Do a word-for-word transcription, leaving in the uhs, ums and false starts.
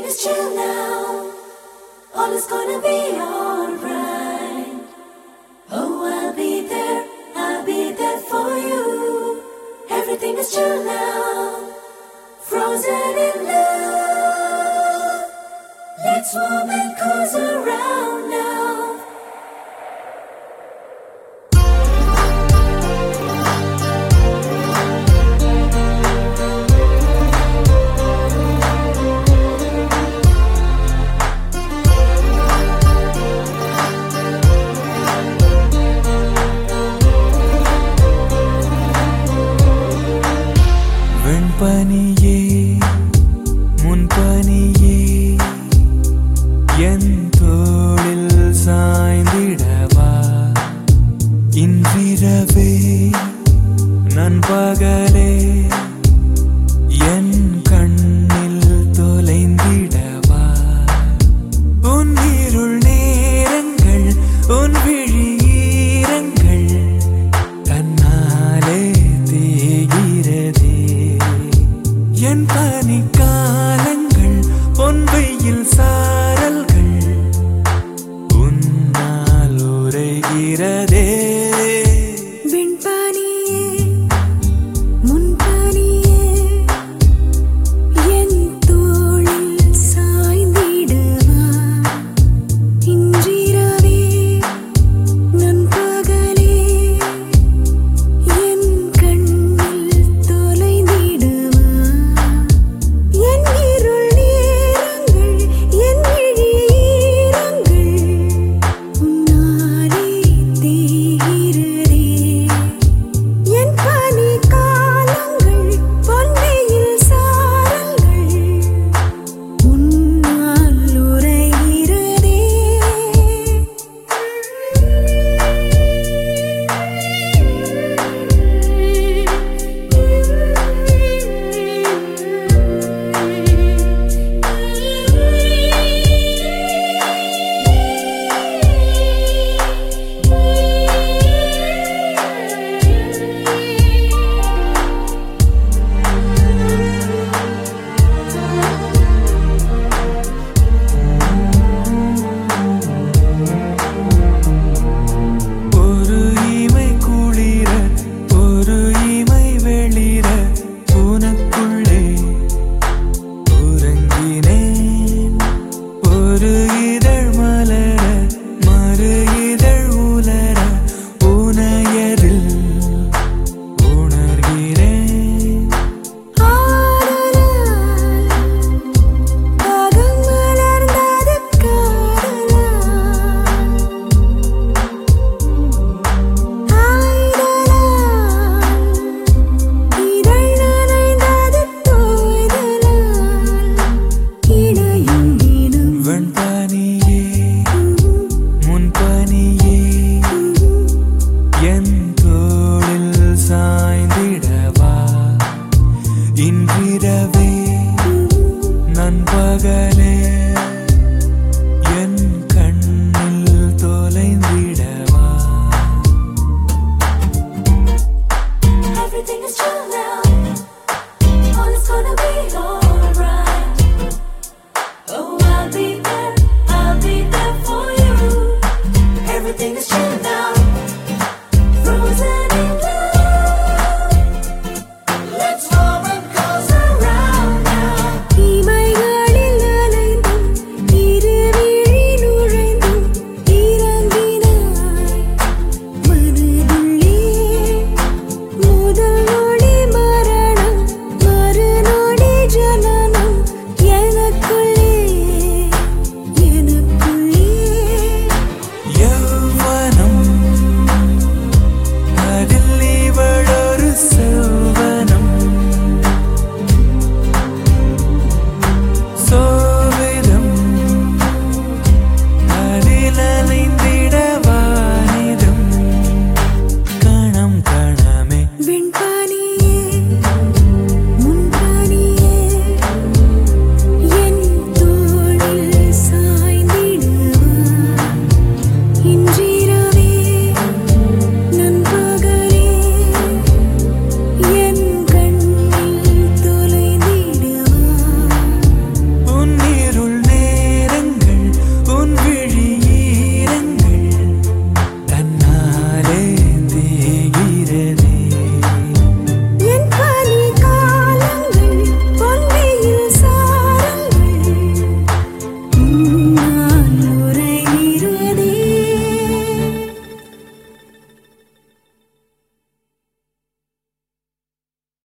is chill now. All is gonna be alright. Oh, I'll be there, I'll be there for you. Everything is chill now. Frozen in love. Let's warm and cozy around now. வெண்பனியே முன்பனியே என் தோளில் சாய்ந்திடவா இன்றிரவே நண்பகலே என் கண்ணில் தொலைந்திடவா உன் இருள் நேரங்கள் உன் விழியீரங்கள் தன்னாலே தேகிறதே என் பனிக்காலங்கள் பொன் வெயில் சாரல்கள் உன்னால் உரைகிறதே வெண்பனியே முன்பனியே என் தோளில் சாய்ந்திடவா இன்றிரவே நண்பகலே என் கண்ணில் தொலைந்திடவா என் இருள் நேரங்கள் என் விழியீரங்கள் உன்னாலே தேகிறதே என் பனிக்காலங்கள் பொன்வெயில் சாரல்கள் உன்னால் உரைகிறதே ஒரு இமை குளிர ஒரு இமை வெளிர உனக்குள்ளே உறங்கினேன் ஒரு இதழ் மலர மறு இதழ் உலர உனையதில் உணர்கிறேன் ஆடலால் பாகம் மலர்ந்தது காதலால் ஆய்தலால் இதழ் நனைந்தது தோய்தலால் இடையும் இடம் வெண்பனியே முன்பனியே என் தோளில் சாய்ந்திடவா இன்றிரவே நண்பகலே